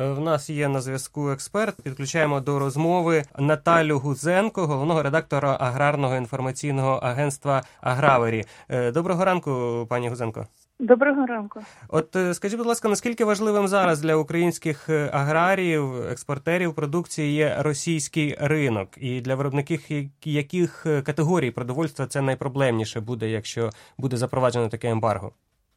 В нас є на зв'язку експерт. Підключаємо до розмови Наталю Гузенко, головного редактора аграрного інформаційного агентства «Агравері». Доброго ранку, пані Гузенко. Доброго ранку. От скажіть, будь ласка, наскільки важливим зараз для українських аграріїв, експортерів продукції є російський ринок? І для виробників яких категорій продовольства це найпроблемніше буде, якщо буде запроваджено таке ембарго?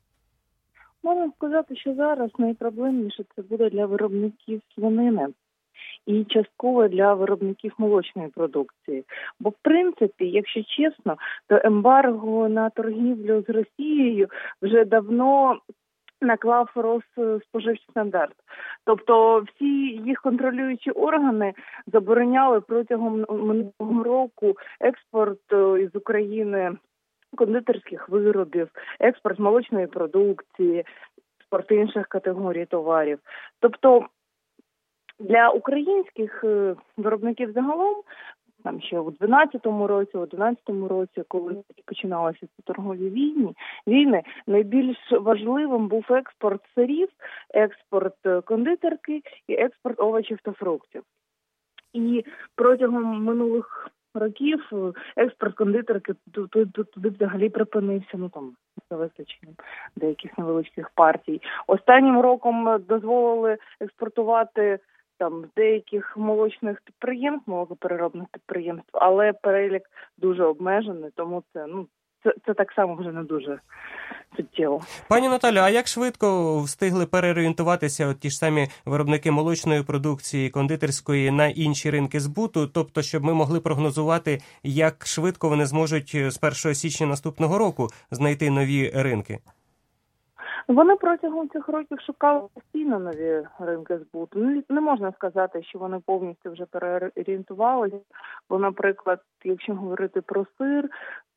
Можна сказати, що зараз найпроблемніше це буде для виробників свинини і частково для виробників молочної продукції. Бо, в принципі, якщо чесно, то ембарго на торгівлю з Росією вже давно наклав Росспоживчий стандарт. Тобто всі їх контролюючі органи забороняли протягом минулого року експорт із України кондитерських виробів, експорт молочної продукції, експорт інших категорій товарів. Тобто для українських виробників загалом, там ще у 2012 році, у 2011 році, коли починалися ці торгові війни, найбільш важливим був експорт сирів, експорт кондитерки і експорт овочів та фруктів. І протягом минулих років експорт кондитерки туди взагалі припинився, за виключенням деяких невеличких партій. Останнім роком дозволили експортувати деяких молочних підприємств, молокопереробних підприємств, але перелік дуже обмежений, тому це так само вже не дуже суттєво. Пані Наталю, а як швидко встигли переорієнтуватися ті ж самі виробники молочної продукції, кондитерської на інші ринки збуту, тобто, щоб ми могли прогнозувати, як швидко вони зможуть з 1 січня наступного року знайти нові ринки? Вони протягом цих років шукали постійно нові ринки збуту. Не можна сказати, що вони повністю вже переорієнтувалися, бо, наприклад, якщо говорити про сир,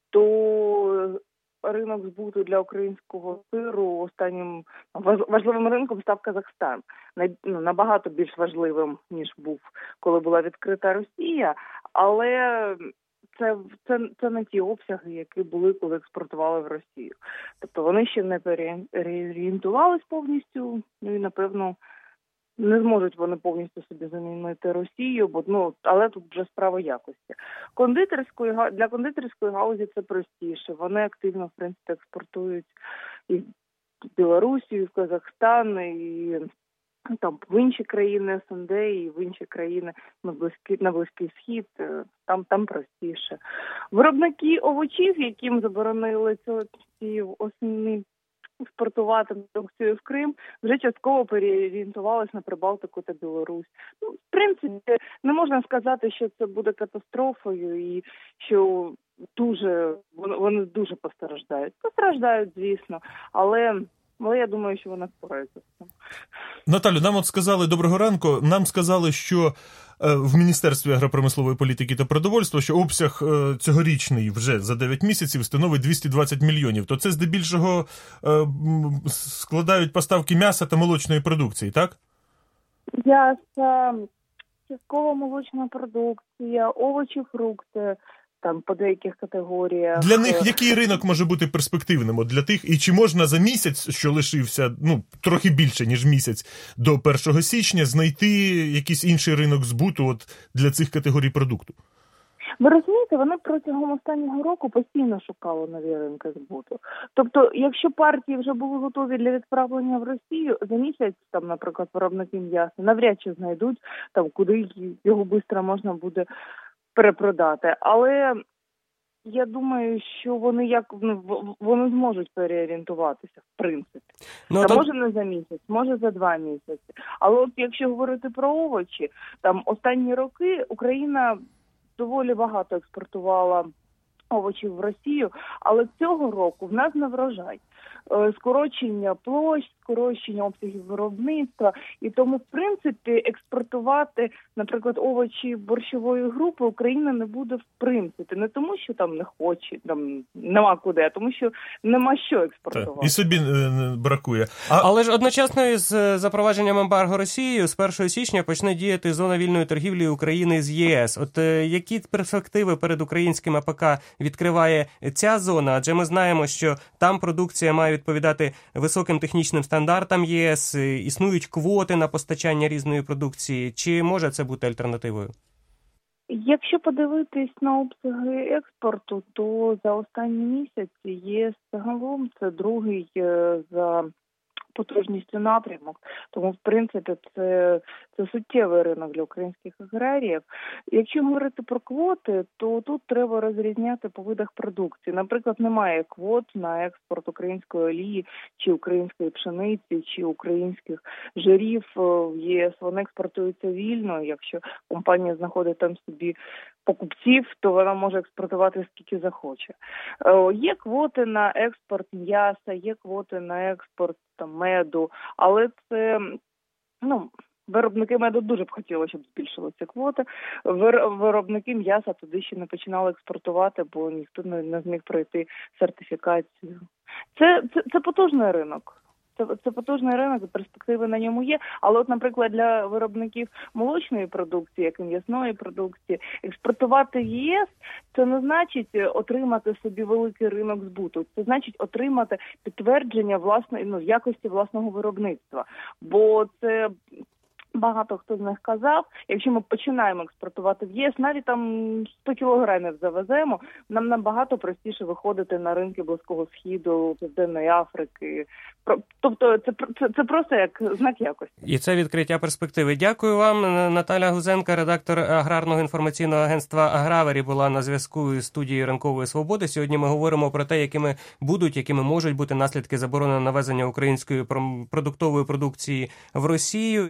то ринок збуту для українського сиру останнім важливим ринком став Казахстан. Набагато більш важливим, ніж був, коли була відкрита Росія, але це не ті обсяги, які були, коли експортували в Росію. Тобто вони ще не переорієнтувались повністю, і, напевно, не зможуть вони повністю собі замінити Росію, але тут вже справа якості. Для кондитерської галузі це простіше. Вони активно, в принципі, експортують і в Білорусі, і в Казахстан, і в інші країни СНД, і в інші країни на Близький Схід, там простіше. Виробники овочів, яким заборонили ці осені експортувати продукцію в Крим, вже частково переорієнтувалися на Прибалтику та Білорусь. В принципі, не можна сказати, що це буде катастрофою і що вони дуже постраждають. Постраждають, звісно, але я думаю, що вона впорається з цим. Наталю, нам сказали, доброго ранку, нам сказали, що в Міністерстві агропромислової політики та продовольства, що обсяг цьогорічний вже за 9 місяців становить 220 мільйонів. То це здебільшого складають поставки м'яса та молочної продукції, так? М'ясо, частково молочна продукція, овочі, фрукти. По деяких категоріях. Для них який ринок може бути перспективним для тих? І чи можна за місяць, що лишився, трохи більше, ніж місяць, до 1 січня, знайти якийсь інший ринок збуту для цих категорій продукту? Ви розумієте, вони протягом останнього року постійно шукали нові ринки збуту. Тобто, якщо партії вже були готові для відправлення в Росію, за місяць, наприклад, виробники м'яса навряд чи знайдуть, куди його швидко можна буде перепродати. Але я думаю, що вони зможуть переорієнтуватися, в принципі. Може не за місяць, може за 2 місяці. Але якщо говорити про овочі, останні роки Україна доволі багато експортувала овочів в Росію, але цього року в нас не врожай. Скорочення площ, скорочення обсягів виробництва. І тому, в принципі, експортувати, наприклад, овочі борщової групи Україна не буде в принципі. Не тому, що не хоче, нема куди, а тому, що нема що експортувати. І собі бракує. Але ж одночасно із запровадженням ембарго Росією з 1 січня почне діяти зона вільної торгівлі України з ЄС. Які перспективи перед українським АПК відкриває ця зона? Адже ми знаємо, що там продукція має відповідати високим технічним стандартам ЄС, існують квоти на постачання різної продукції. Чи може це бути альтернативою? Якщо подивитись на обсяги експорту, то за останні місяці ЄС загалом це другий за потужністю напрямок. Тому, в принципі, це суттєвий ринок для українських аграріїв. Якщо говорити про квоти, то тут треба розрізняти по видах продукції. Наприклад, немає квот на експорт української олії, чи української пшениці, чи українських жирів в ЄС. Вони експортуються вільно. Якщо компанія знаходить там собі покупців, то вона може експортувати скільки захоче. Є квоти на експорт м'яса, є квоти на експорт меду, але це, виробники меду дуже б хотіли, щоб збільшилися квоти. Виробники м'яса туди ще не починали експортувати, бо ніхто не зміг пройти сертифікацію. Це потужний ринок. Це потужний ринок, перспективи на ньому є. Але от, наприклад, для виробників молочної продукції, як і м'ясної продукції, експортувати в ЄС – це не значить отримати собі великий ринок збуту. Це значить отримати підтвердження якості власного виробництва. Бо це багато хто з них казав, якщо ми починаємо експортувати в ЄС, навіть там 100 кілограмів завеземо, нам набагато простіше виходити на ринки Близького Сходу, Південної Африки. Тобто це просто як знак якості. І це відкриття перспективи. Дякую вам. Наталя Гузенко, редактор аграрного інформаційного агентства «Агравері», була на зв'язку із студією «Ранкової свободи». Сьогодні ми говоримо про те, якими можуть бути наслідки заборони навезення української продуктової продукції в Росію.